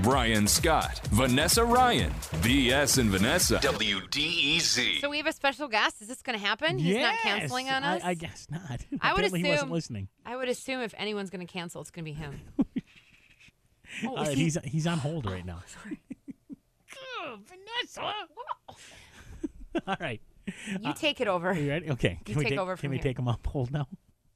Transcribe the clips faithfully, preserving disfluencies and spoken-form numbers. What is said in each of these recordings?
Brian Scott, Vanessa Ryan, B S and Vanessa. W D E Z. So we have a special guest. Is this going to happen? He's yes. not canceling on us? I, I guess not. I would Apparently assume, he wasn't listening. I would assume if anyone's going to cancel, it's going to be him. oh, All right, he... he's he's on hold right now. Sorry. Vanessa. All right. You uh, take it over. Are you ready? Okay. You Can we take take, over from Can we here. take him up hold now?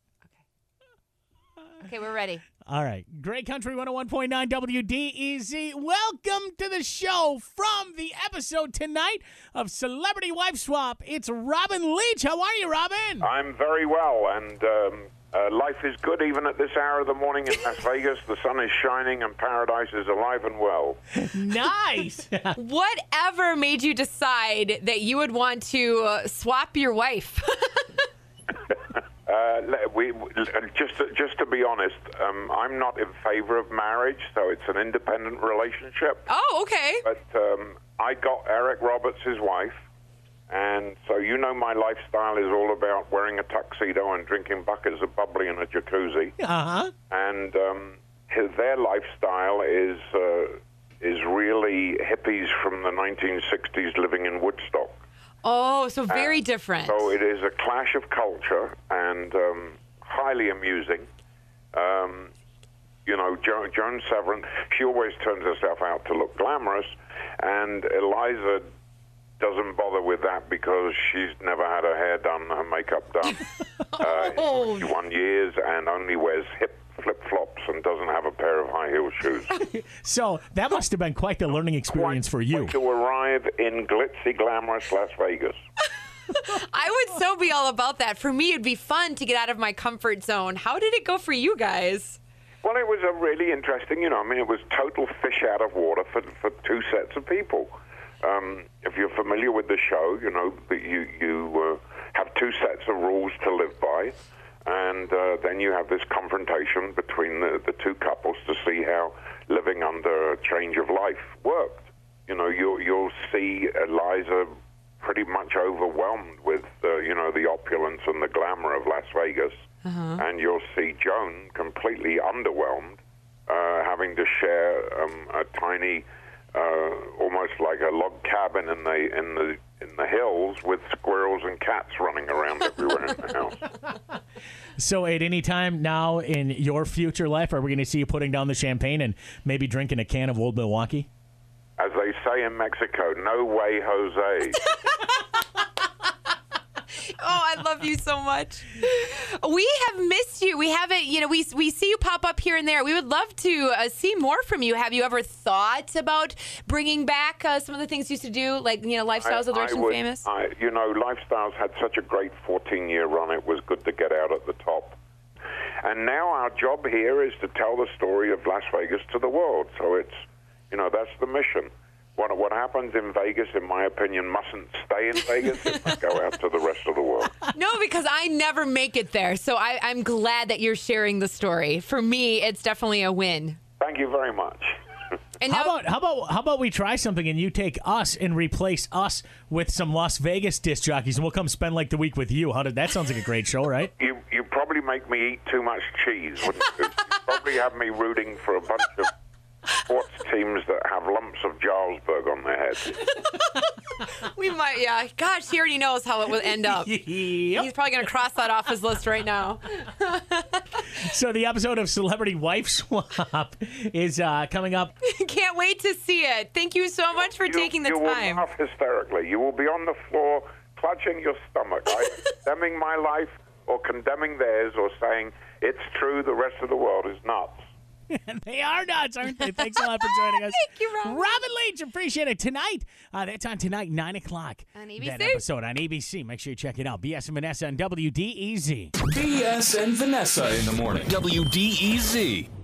Okay, we're ready. All right. Great Country one oh one point nine W D E Z. Welcome to the show from the episode tonight of Celebrity Wife Swap. It's Robin Leach. How are you, Robin? I'm very well, and um, uh, life is good even at this hour of the morning in Las Vegas. The sun is shining and paradise is alive and well. Nice. Whatever made you decide that you would want to uh, swap your wife? Uh, we, just, to, just to be honest, um, I'm not in favor of marriage, so it's an independent relationship. Oh, okay. But um, I got Eric Roberts, his wife, and so you know my lifestyle is all about wearing a tuxedo and drinking buckets of bubbly in a jacuzzi. Uh-huh. And um, his, their lifestyle is uh, is really hippies from the nineteen sixties living in Woodstock. Oh, so very and different. So it is a clash of culture and um, highly amusing. Um, you know, jo- Joan Severin, she always turns herself out to look glamorous, and Eliza doesn't bother with that because she's never had her hair done, her makeup done. uh, Oh. One years and only wears hip flip-flops and doesn't have a pair of high-heel shoes. So that must have been quite the learning experience Quite for you. quick to arrive in glitzy, glamorous Las Vegas. I would so be all about that. For me, it'd be fun to get out of my comfort zone. How did it go for you guys? Well, it was a really interesting, you know, I mean, it was total fish out of water for, for two sets of people. Um, if you're familiar with the show, you know, that you, you uh, have two sets of rules to live by. And uh, then you have this confrontation between the, the two couples to see how living under a change of life worked. You know, you'll, you'll see Eliza pretty much overwhelmed with, uh, you know, the opulence and the glamour of Las Vegas. Uh-huh. And you'll see Joan completely underwhelmed, uh, having to share um, a tiny, uh, almost like a log cabin in the in the in the hills with squirrels and cats running around everywhere in the house. So at any time now in your future life, are we going to see you putting down the champagne and maybe drinking a can of Old Milwaukee? As they say in Mexico, no way, Jose. Oh, I love you so much. We have missed you. We haven't, you know, we we see you pop up here and there. We would love to uh, see more from you. Have you ever thought about bringing back uh, some of the things you used to do, like, you know, Lifestyles of the Rich and would, Famous? I, you know, Lifestyles had such a great fourteen-year run. It was good to get out at the top. And now our job here is to tell the story of Las Vegas to the world. So it's, you know, that's the mission. What, what happens in Vegas, in my opinion, mustn't stay in Vegas. It must go out to the rest of the world. No, because I never make it there. So I, I'm glad that you're sharing the story. For me, it's definitely a win. Thank you very much. And how now, about how about how about we try something and you take us and replace us with some Las Vegas disc jockeys and we'll come spend like the week with you. How did that sounds like a great show, right? You you probably make me eat too much cheese, wouldn't you? You probably have me rooting for a bunch of sports teams that have lumps of Jarlsberg on their heads. we might, yeah. Gosh, he already knows how it would end up. Yep. He's probably going to cross that off his list right now. So the episode of Celebrity Wife Swap is uh, coming up. Can't wait to see it. Thank you so much for you, taking the you time. You will laugh hysterically. You will be on the floor clutching your stomach, either condemning my life or condemning theirs or saying, it's true, the rest of the world is nuts. They are nuts, aren't they? Thanks a lot for joining us. Thank you, Robin. Robin Leach, appreciate it. Tonight, uh, that's on tonight, nine o'clock. On A B C. That episode on A B C. Make sure you check it out. B S and Vanessa on W D E Z. B S and Vanessa in the morning. W D E Z.